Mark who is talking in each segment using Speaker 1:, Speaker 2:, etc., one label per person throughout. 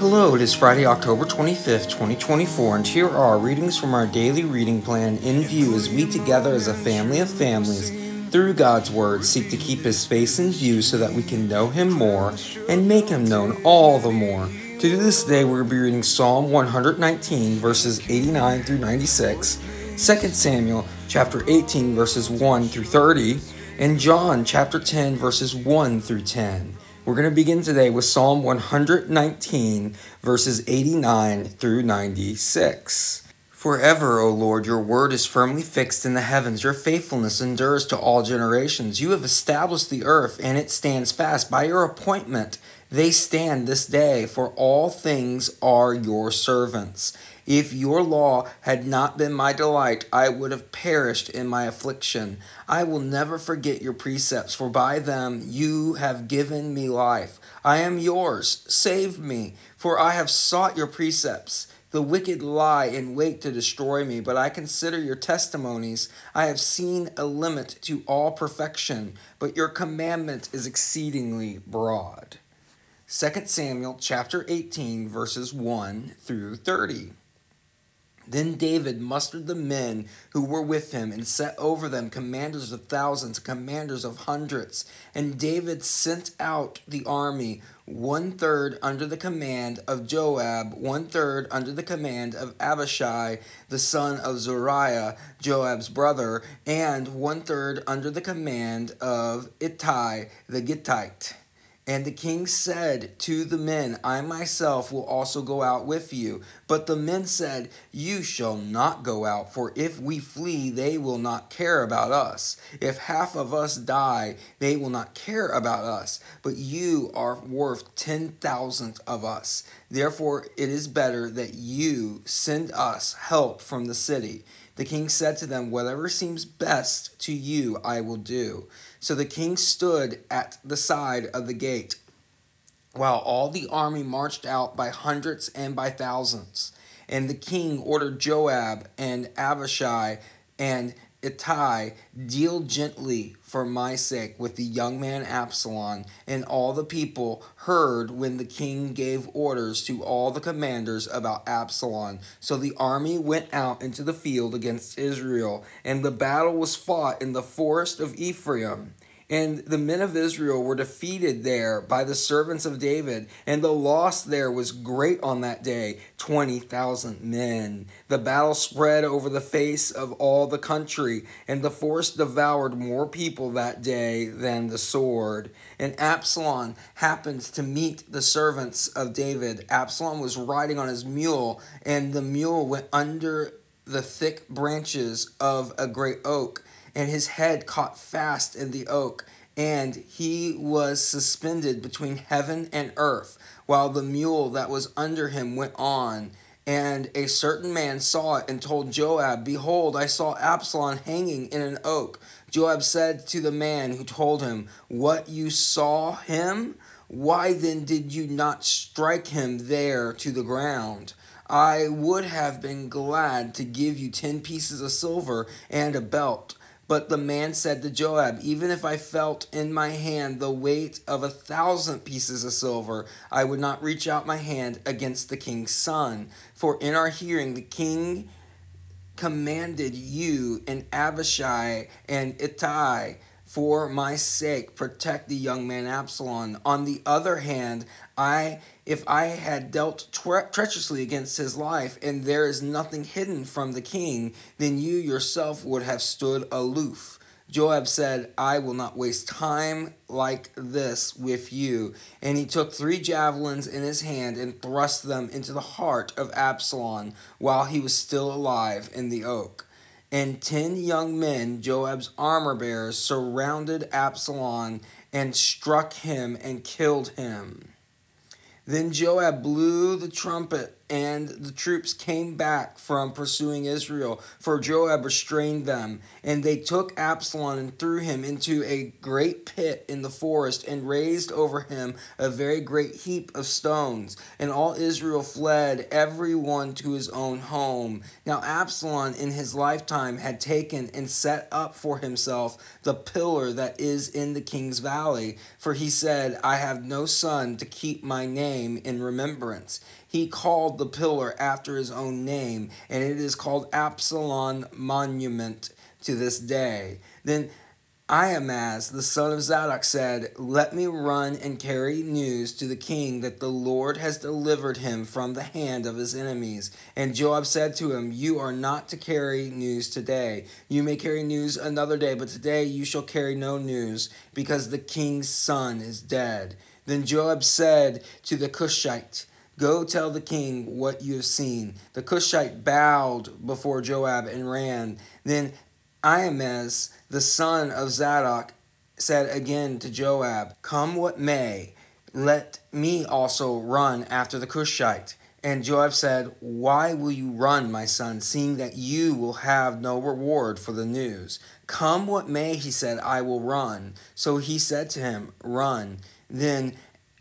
Speaker 1: Hello, it is Friday, October 25th, 2024, and here are readings from our daily reading plan in view as we together as a family of families, through God's Word, seek to keep His face in view so that we can know Him more and make Him known all the more. To do this today, we're going to be reading Psalm 119, verses 89 through 96, 2 Samuel chapter 18, verses 1 through 30, and John chapter 10, verses 1 through 10. We're going to begin today with Psalm 119, verses 89 through 96. Forever, O Lord, your word is firmly fixed in the heavens. Your faithfulness endures to all generations. You have established the earth, and it stands fast. By your appointment, they stand this day, for all things are your servants. If your law had not been my delight, I would have perished in my affliction. I will never forget your precepts, for by them you have given me life. I am yours. Save me, for I have sought your precepts. The wicked lie in wait to destroy me, but I consider your testimonies. I have seen a limit to all perfection, but your commandment is exceedingly broad. 2 Samuel chapter 18, verses 1 through 30. Then David mustered the men who were with him and set over them commanders of thousands, commanders of hundreds. And David sent out the army, 1/3 under the command of Joab, 1/3 under the command of Abishai, the son of Zeruiah, Joab's brother, and 1/3 under the command of Ittai the Gittite. And the king said to the men, I myself will also go out with you. But the men said, You shall not go out, for if we flee, they will not care about us. If half of us die, they will not care about us. But you are worth 10,000 of us. Therefore it is better that you send us help from the city. The king said to them, Whatever seems best to you, I will do. So the king stood at the side of the gate, while all the army marched out by hundreds and by thousands. And the king ordered Joab and Abishai and Ittai, Deal gently for my sake with the young man Absalom. And all the people heard when the king gave orders to all the commanders about Absalom. So the army went out into the field against Israel, and the battle was fought in the forest of Ephraim. And the men of Israel were defeated there by the servants of David, and the loss there was great on that day, 20,000 men. The battle spread over the face of all the country, and the forest devoured more people that day than the sword. And Absalom happened to meet the servants of David. Absalom was riding on his mule, and the mule went under the thick branches of a great oak, and his head caught fast in the oak, and he was suspended between heaven and earth, while the mule that was under him went on. And a certain man saw it and told Joab, Behold, I saw Absalom hanging in an oak. Joab said to the man who told him, What, you saw him? Why then did you not strike him there to the ground? I would have been glad to give you 10 pieces of silver and a belt. But the man said to Joab, Even if I felt in my hand the weight of 1,000 pieces of silver, I would not reach out my hand against the king's son. For in our hearing the king commanded you and Abishai and Ittai, for my sake, protect the young man Absalom. On the other hand, if I had dealt treacherously against his life, and there is nothing hidden from the king, then you yourself would have stood aloof. Joab said, I will not waste time like this with you. And he took 3 javelins in his hand and thrust them into the heart of Absalom while he was still alive in the oak. And 10 young men, Joab's armor-bearers, surrounded Absalom and struck him and killed him. Then Joab blew the trumpet and the troops came back from pursuing Israel, for Joab restrained them. And they took Absalom and threw him into a great pit in the forest, and raised over him a very great heap of stones. And all Israel fled, every one to his own home. Now Absalom in his lifetime had taken and set up for himself the pillar that is in the king's valley, for he said, I have no son to keep my name in remembrance. He called the pillar after his own name, and it is called Absalom Monument to this day. Then Ahimaaz, the son of Zadok, said, Let me run and carry news to the king that the Lord has delivered him from the hand of his enemies. And Joab said to him, You are not to carry news today. You may carry news another day, but today you shall carry no news, because the king's son is dead. Then Joab said to the Cushite, Go tell the king what you have seen. The Cushite bowed before Joab and ran. Then Ahimaaz, the son of Zadok, said again to Joab, Come what may, let me also run after the Cushite. And Joab said, Why will you run, my son, seeing that you will have no reward for the news? Come what may, he said, I will run. So he said to him, Run. Then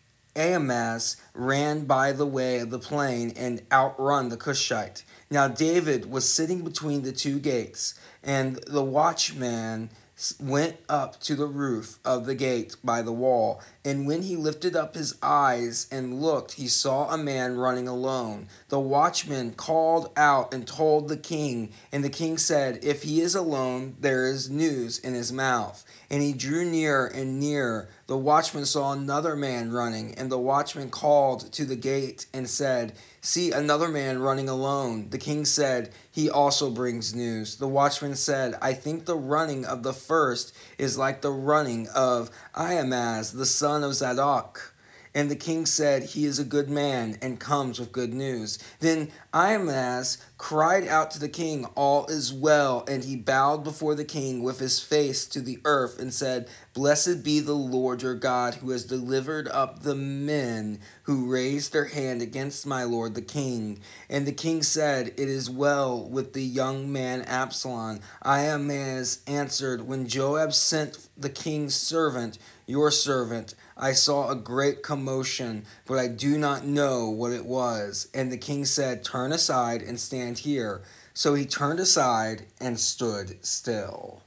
Speaker 1: Ahimaaz ran by the way of the plain and outrun the Cushite. Now David was sitting between the two gates, and the watchman went up to the roof of the gate by the wall. And when he lifted up his eyes and looked, he saw a man running alone. The watchman called out and told the king, and the king said, If he is alone, there is news in his mouth. And he drew near and near. The watchman saw another man running, and the watchman called to the gate and said, See, another man running alone. The king said, He also brings news. The watchman said, I think the running of the first is like the running of Ahimaaz, the son of Zadok. And the king said, He is a good man and comes with good news. Then Ahimaaz cried out to the king, All is well. And he bowed before the king with his face to the earth and said, Blessed be the Lord your God, who has delivered up the men who raised their hand against my lord the king. And the king said, It is well with the young man Absalom. Ahimaaz answered, When Joab sent the king's servant, your servant, I saw a great commotion, but I do not know what it was. And the king said, Turn aside and stand here. So he turned aside and stood still.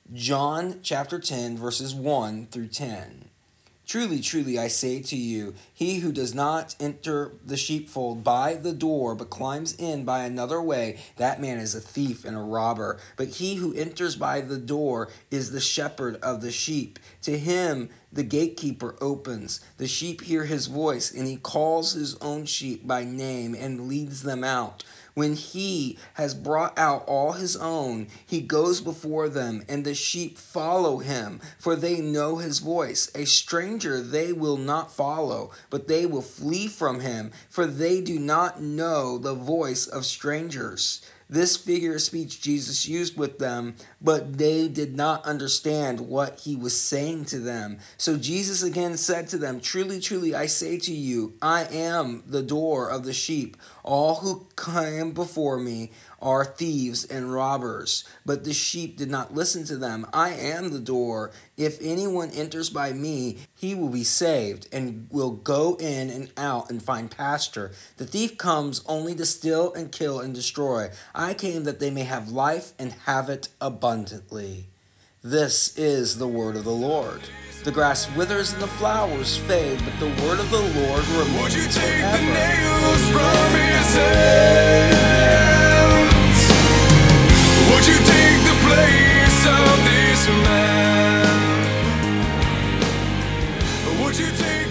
Speaker 1: John chapter 10, verses 1 through 10. Truly, truly, I say to you, he who does not enter the sheepfold by the door, but climbs in by another way, that man is a thief and a robber. But he who enters by the door is the shepherd of the sheep. To him the gatekeeper opens. The sheep hear his voice, and he calls his own sheep by name and leads them out. When he has brought out all his own, he goes before them, and the sheep follow him, for they know his voice. A stranger they will not follow, but they will flee from him, for they do not know the voice of strangers. This figure of speech Jesus used with them, but they did not understand what he was saying to them. So Jesus again said to them, Truly, truly, I say to you, I am the door of the sheep. All who came before me are thieves and robbers, but the sheep did not listen to them. I am the door. If anyone enters by me, he will be saved and will go in and out and find pasture. The thief comes only to steal and kill and destroy. I came that they may have life and have it abundantly. This is the word of the Lord. The grass withers and the flowers fade, but the word of the Lord remains
Speaker 2: Would you take
Speaker 1: forever.
Speaker 2: the nails from his hands? Would you take the place of this man? Would you take